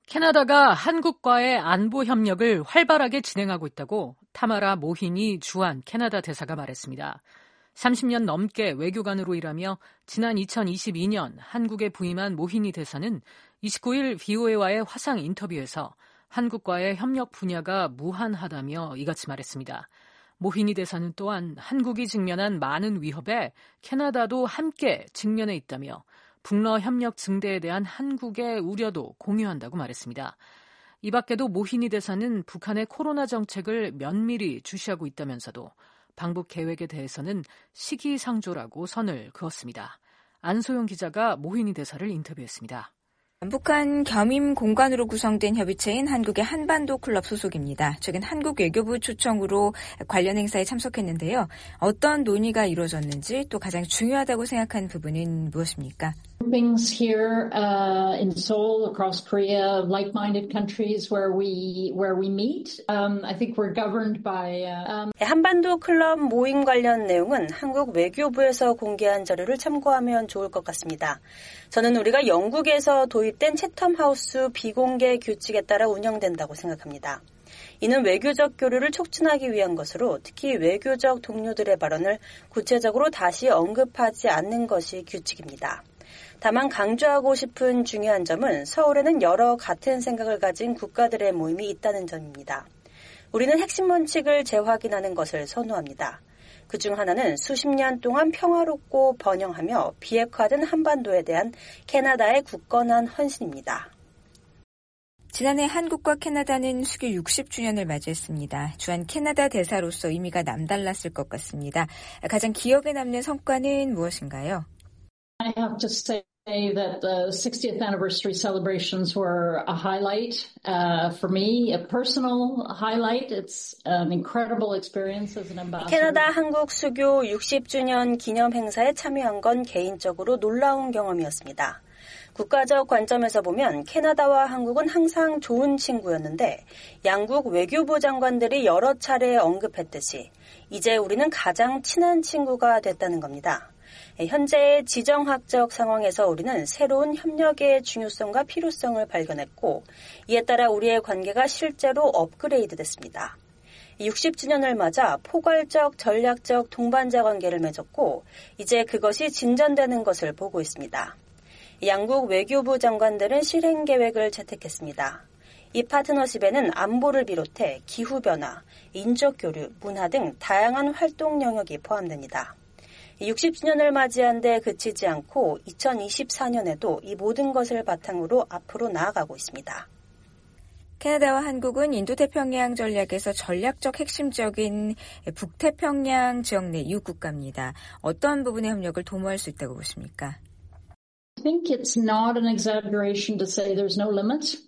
캐나다가 한국과의 안보 협력을 활발하게 진행하고 있다고 타마라 모히니 주한 캐나다 대사가 말했습니다. 30년 넘게 외교관으로 일하며 지난 2022년 한국에 부임한 모히니 대사는 29일 VOA와의 화상 인터뷰에서 한국과의 협력 분야가 무한하다며 이같이 말했습니다. 모히니 대사는 또한 한국이 직면한 많은 위협에 캐나다도 함께 직면해 있다며 북러 협력 증대에 대한 한국의 우려도 공유한다고 말했습니다. 이 밖에도 모히니 대사는 북한의 코로나 정책을 면밀히 주시하고 있다면서도 방북 계획에 대해서는 시기상조라고 선을 그었습니다. 안소영 기자가 모히니 대사를 인터뷰했습니다. 북한 겸임 공관으로 구성된 협의체인 한국의 한반도 클럽 소속입니다. 최근 한국 외교부 초청으로 관련 행사에 참석했는데요. 어떤 논의가 이루어졌는지 또 가장 중요하다고 생각한 부분은 무엇입니까? Groupings here in Seoul, across Korea, like-minded countries where we meet. I think we're governed by. 한반도 클럽 모임 관련 내용은 한국 외교부에서 공개한 자료를 참고하면 좋을 것 같습니다. 저는 우리가 영국에서 도입된 채텀하우스 비공개 규칙에 따라 운영된다고 생각합니다. 이는 외교적 교류를 촉진하기 위한 것으로 특히 외교적 동료들의 발언을 구체적으로 다시 언급하지 않는 것이 규칙입니다. 다만 강조하고 싶은 중요한 점은 서울에는 여러 같은 생각을 가진 국가들의 모임이 있다는 점입니다. 우리는 핵심 원칙을 재확인하는 것을 선호합니다. 그중 하나는 수십 년 동안 평화롭고 번영하며 비핵화된 한반도에 대한 캐나다의 굳건한 헌신입니다. 지난해 한국과 캐나다는 수교 60주년을 맞이했습니다. 주한 캐나다 대사로서 의미가 남달랐을 것 같습니다. 가장 기억에 남는 성과는 무엇인가요? I have to say that the 60th anniversary celebrations were a highlight for me, a personal highlight. It's an incredible experience as an ambassador. 캐나다 한국 수교 60주년 기념 행사에 참여한 건 개인적으로 놀라운 경험이었습니다. 국가적 관점에서 보면 캐나다와 한국은 항상 좋은 친구였는데 양국 외교부 장관들이 여러 차례 언급했듯이 이제 우리는 가장 친한 친구가 됐다는 겁니다. 현재의 지정학적 상황에서 우리는 새로운 협력의 중요성과 필요성을 발견했고 이에 따라 우리의 관계가 실제로 업그레이드 됐습니다. 60주년을 맞아 포괄적 전략적 동반자 관계를 맺었고 이제 그것이 진전되는 것을 보고 있습니다. 양국 외교부 장관들은 실행 계획을 채택했습니다. 이 파트너십에는 안보를 비롯해 기후변화, 인적교류, 문화 등 다양한 활동 영역이 포함됩니다. 60주년을 맞이한 데 그치지 않고 2024년에도 이 모든 것을 바탕으로 앞으로 나아가고 있습니다. 캐나다와 한국은 인도태평양 전략에서 전략적 핵심적인 북태평양 지역 내 이웃국가입니다. 어떤 부분의 협력을 도모할 수 있다고 보십니까? I think it's not an exaggeration to say there's no limit.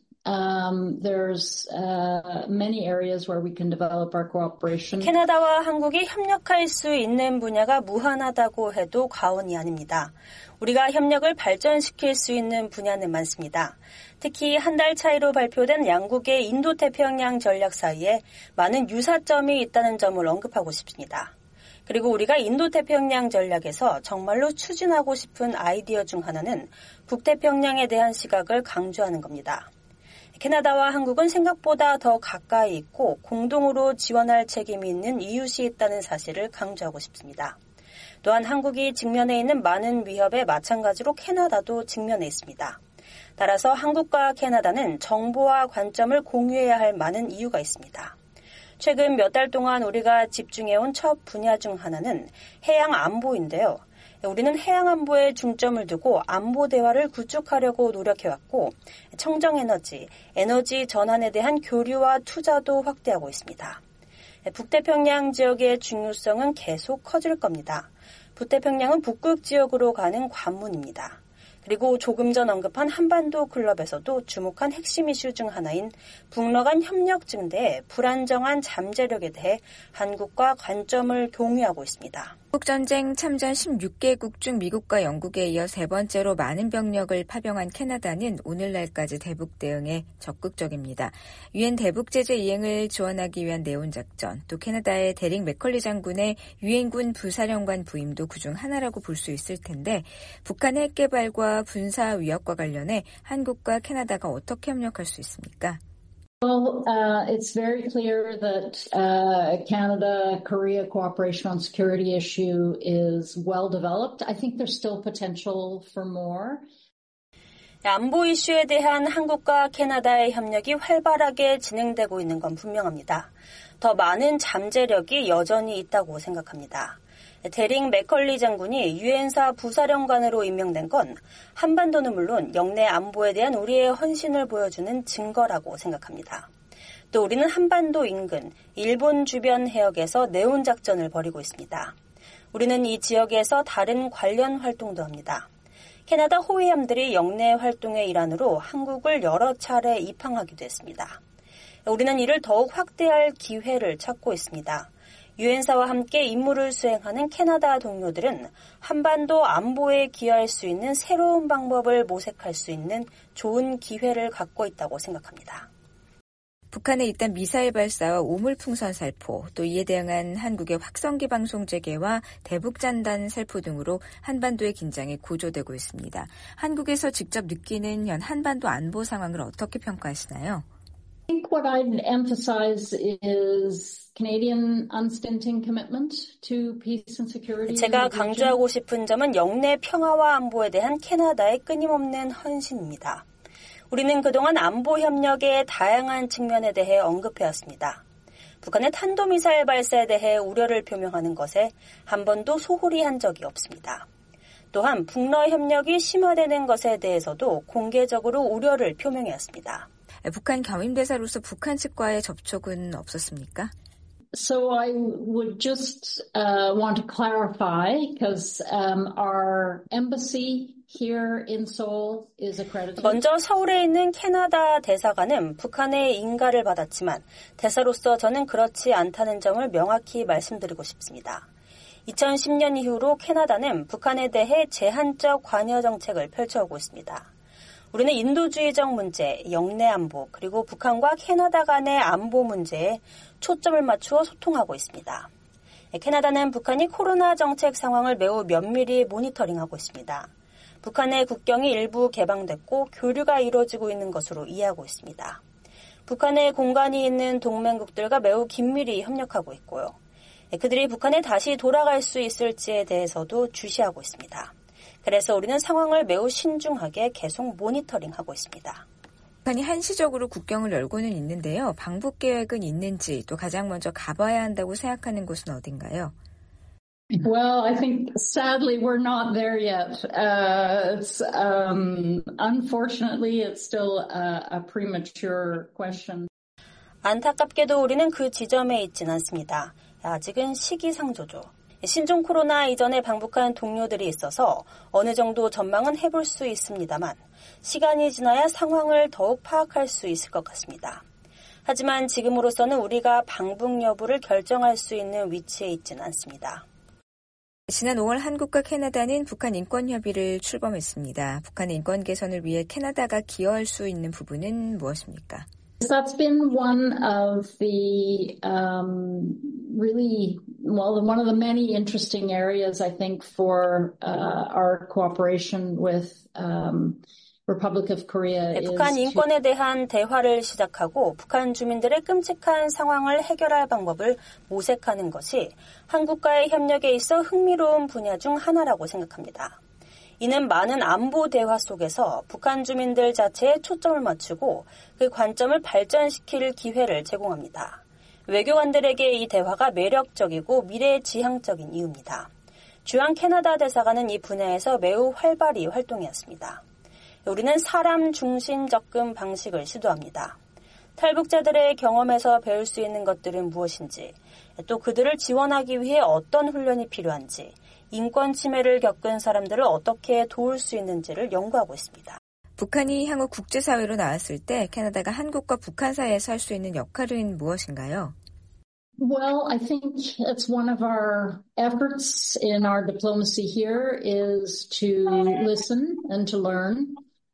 There's many areas where we can develop our cooperation. 캐나다와 한국이 협력할 수 있는 분야가 무한하다고 해도 과언이 아닙니다. 우리가 협력을 발전시킬 수 있는 분야는 많습니다. 특히 한 달 차이로 발표된 양국의 인도태평양 전략 사이에 많은 유사점이 있다는 점을 언급하고 싶습니다. 그리고 우리가 인도태평양 전략에서 정말로 추진하고 싶은 아이디어 중 하나는 북태평양에 대한 시각을 강조하는 겁니다. 캐나다와 한국은 생각보다 더 가까이 있고 공동으로 지원할 책임이 있는 이웃이 있다는 사실을 강조하고 싶습니다. 또한 한국이 직면해 있는 많은 위협에 마찬가지로 캐나다도 직면해 있습니다. 따라서 한국과 캐나다는 정보와 관점을 공유해야 할 많은 이유가 있습니다. 최근 몇 달 동안 우리가 집중해온 첫 분야 중 하나는 해양 안보인데요. 우리는 해양 안보에 중점을 두고 안보 대화를 구축하려고 노력해왔고 청정에너지, 에너지 전환에 대한 교류와 투자도 확대하고 있습니다. 북태평양 지역의 중요성은 계속 커질 겁니다. 북태평양은 북극 지역으로 가는 관문입니다. 그리고 조금 전 언급한 한반도 클럽에서도 주목한 핵심 이슈 중 하나인 북러 간 협력 증대의 불안정한 잠재력에 대해 한국과 관점을 공유하고 있습니다. 한국전쟁 참전 16개국 중 미국과 영국에 이어 세 번째로 많은 병력을 파병한 캐나다는 오늘날까지 대북 대응에 적극적입니다. 유엔 대북 제재 이행을 지원하기 위한 네온작전, 또 캐나다의 데릭 맥컬리 장군의 유엔군 부사령관 부임도 그중 하나라고 볼 수 있을 텐데 북한의 핵 개발과 안보와 군사 위협과 관련해 한국과 캐나다가 어떻게 협력할 수 있습니까? Well, it's very clear that Canada-Korea cooperation on security issue is well developed. I think there's still potential for more. 안보 이슈에 대한 한국과 캐나다의 협력이 활발하게 진행되고 있는 건 분명합니다. 더 많은 잠재력이 여전히 있다고 생각합니다. 데릭 맥컬리 장군이 유엔사 부사령관으로 임명된 건 한반도는 물론 영내 안보에 대한 우리의 헌신을 보여주는 증거라고 생각합니다. 또 우리는 한반도 인근 일본 주변 해역에서 네온 작전을 벌이고 있습니다. 우리는 이 지역에서 다른 관련 활동도 합니다. 캐나다 호위함들이 영내 활동의 일환으로 한국을 여러 차례 입항하기도 했습니다. 우리는 이를 더욱 확대할 기회를 찾고 있습니다. 유엔사와 함께 임무를 수행하는 캐나다 동료들은 한반도 안보에 기여할 수 있는 새로운 방법을 모색할 수 있는 좋은 기회를 갖고 있다고 생각합니다. 북한의 잇단 미사일 발사와 우물풍선 살포, 또 이에 대응한 한국의 확성기 방송 재개와 대북잔단 살포 등으로 한반도의 긴장이 고조되고 있습니다. 한국에서 직접 느끼는 현 한반도 안보 상황을 어떻게 평가하시나요? I think what I'd emphasize is Canadian unstinting commitment to peace and security. 제가 강조하고 싶은 점은 영내 평화와 안보에 대한 캐나다의 끊임없는 헌신입니다. 우리는 그동안 안보 협력의 다양한 측면에 대해 언급해왔습니다. 북한의 탄도미사일 발사에 대해 우려를 표명하는 것에 한 번도 소홀히 한 적이 없습니다. 또한 북러 협력이 심화되는 것에 대해서도 공개적으로 우려를 표명해왔습니다. 북한 겸임대사로서 북한 측과의 접촉은 없었습니까? So I would just want to clarify because our embassy here in Seoul is accredited. 먼저 서울에 있는 캐나다 대사관은 북한의 인가를 받았지만 대사로서 저는 그렇지 않다는 점을 명확히 말씀드리고 싶습니다. 2010년 이후로 캐나다는 북한에 대해 제한적 관여 정책을 펼쳐오고 있습니다. 우리는 인도주의적 문제, 영내 안보, 그리고 북한과 캐나다 간의 안보 문제에 초점을 맞추어 소통하고 있습니다. 캐나다는 북한이 코로나 정책 상황을 매우 면밀히 모니터링하고 있습니다. 북한의 국경이 일부 개방됐고 교류가 이루어지고 있는 것으로 이해하고 있습니다. 북한의 공간이 있는 동맹국들과 매우 긴밀히 협력하고 있고요. 그들이 북한에 다시 돌아갈 수 있을지에 대해서도 주시하고 있습니다. 그래서 우리는 상황을 매우 신중하게 계속 모니터링하고 있습니다. 북한이 한시적으로 국경을 열고는 있는데요. 방북 계획은 있는지 또 가장 먼저 가봐야 한다고 생각하는 곳은 어딘가요? Well, I think sadly we're not there yet. Unfortunately, it's still a premature question. 안타깝게도 우리는 그 지점에 있진 않습니다. 아직은 시기상조죠. 신종 코로나 이전에 방북한 동료들이 있어서 어느 정도 전망은 해볼 수 있습니다만 시간이 지나야 상황을 더욱 파악할 수 있을 것 같습니다. 하지만 지금으로서는 우리가 방북 여부를 결정할 수 있는 위치에 있지는 않습니다. 지난 5월 한국과 캐나다는 북한 인권협의를 출범했습니다. 북한의 인권 개선을 위해 캐나다가 기여할 수 있는 부분은 무엇입니까? That's been one of the one of the many interesting areas, I think, for our cooperation with Republic of Korea. 북한 인권에 대한 대화를 시작하고 북한 주민들의 끔찍한 상황을 해결할 방법을 모색하는 것이 한국과의 협력에 있어 흥미로운 분야 중 하나라고 생각합니다. 이는 많은 안보 대화 속에서 북한 주민들 자체에 초점을 맞추고 그 관점을 발전시킬 기회를 제공합니다. 외교관들에게 이 대화가 매력적이고 미래지향적인 이유입니다. 주한 캐나다 대사관은 이 분야에서 매우 활발히 활동해왔습니다. 우리는 사람 중심 접근 방식을 시도합니다. 탈북자들의 경험에서 배울 수 있는 것들은 무엇인지, 또 그들을 지원하기 위해 어떤 훈련이 필요한지, 인권 침해를 겪은 사람들을 어떻게 도울 수 있는지를 연구하고 있습니다. 북한이 향후 국제사회로 나왔을 때 캐나다가 한국과 북한 사이에서 할 수 있는 역할은 무엇인가요? Well, I think it's one of our efforts in our diplomacy here is to listen and to learn.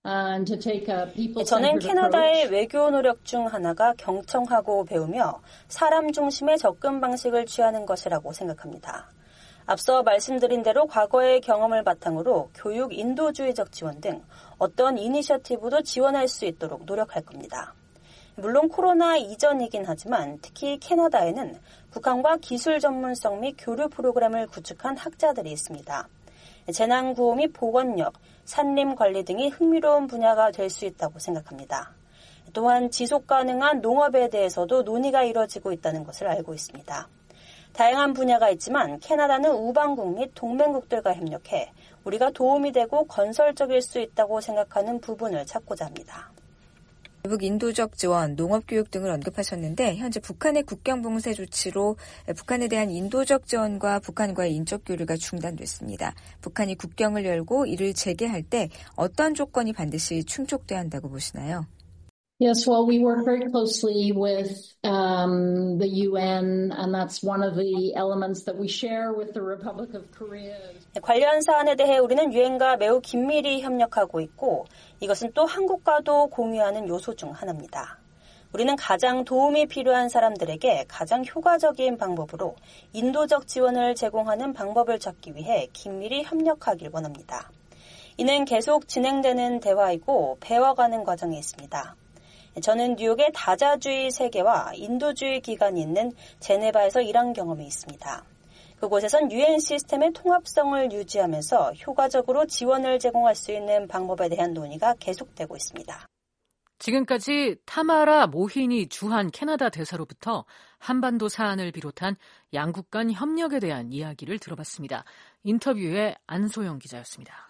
저는 캐나다의 외교 노력 중 하나가 경청하고 배우며 사람 중심의 접근 방식을 취하는 것이라고 생각합니다. 앞서 말씀드린 대로 과거의 경험을 바탕으로 교육 인도주의적 지원 등 어떤 이니셔티브도 지원할 수 있도록 노력할 겁니다. 물론 코로나 이전이긴 하지만 특히 캐나다에는 북한과 기술 전문성 및 교류 프로그램을 구축한 학자들이 있습니다. 재난구호 및 보건력, 산림 관리 등이 흥미로운 분야가 될 수 있다고 생각합니다. 또한 지속 가능한 농업에 대해서도 논의가 이뤄지고 있다는 것을 알고 있습니다. 다양한 분야가 있지만 캐나다는 우방국 및 동맹국들과 협력해 우리가 도움이 되고 건설적일 수 있다고 생각하는 부분을 찾고자 합니다. 대북 인도적 지원, 농업교육 등을 언급하셨는데 현재 북한의 국경봉쇄 조치로 북한에 대한 인도적 지원과 북한과의 인적 교류가 중단됐습니다. 북한이 국경을 열고 이를 재개할 때 어떤 조건이 반드시 충족돼야 한다고 보시나요? Yes, well, we work very closely with the UN, and that's one of the elements that we share with the Republic of Korea. 관련 사안에 대해 우리는 유엔과 매우 긴밀히 협력하고 있고 이것은 또 한국과도 공유하는 요소 중 하나입니다. 우리는 가장 도움이 필요한 사람들에게 가장 효과적인 방법으로 인도적 지원을 제공하는 방법을 찾기 위해 긴밀히 협력하길 원합니다. 이는 계속 진행되는 대화이고 배워가는 과정에 있습니다. 저는 뉴욕의 다자주의 세계와 인도주의 기관이 있는 제네바에서 일한 경험이 있습니다. 그곳에선 유엔 시스템의 통합성을 유지하면서 효과적으로 지원을 제공할 수 있는 방법에 대한 논의가 계속되고 있습니다. 지금까지 타마라 모히니 주한 캐나다 대사로부터 한반도 사안을 비롯한 양국 간 협력에 대한 이야기를 들어봤습니다. 인터뷰의 안소영 기자였습니다.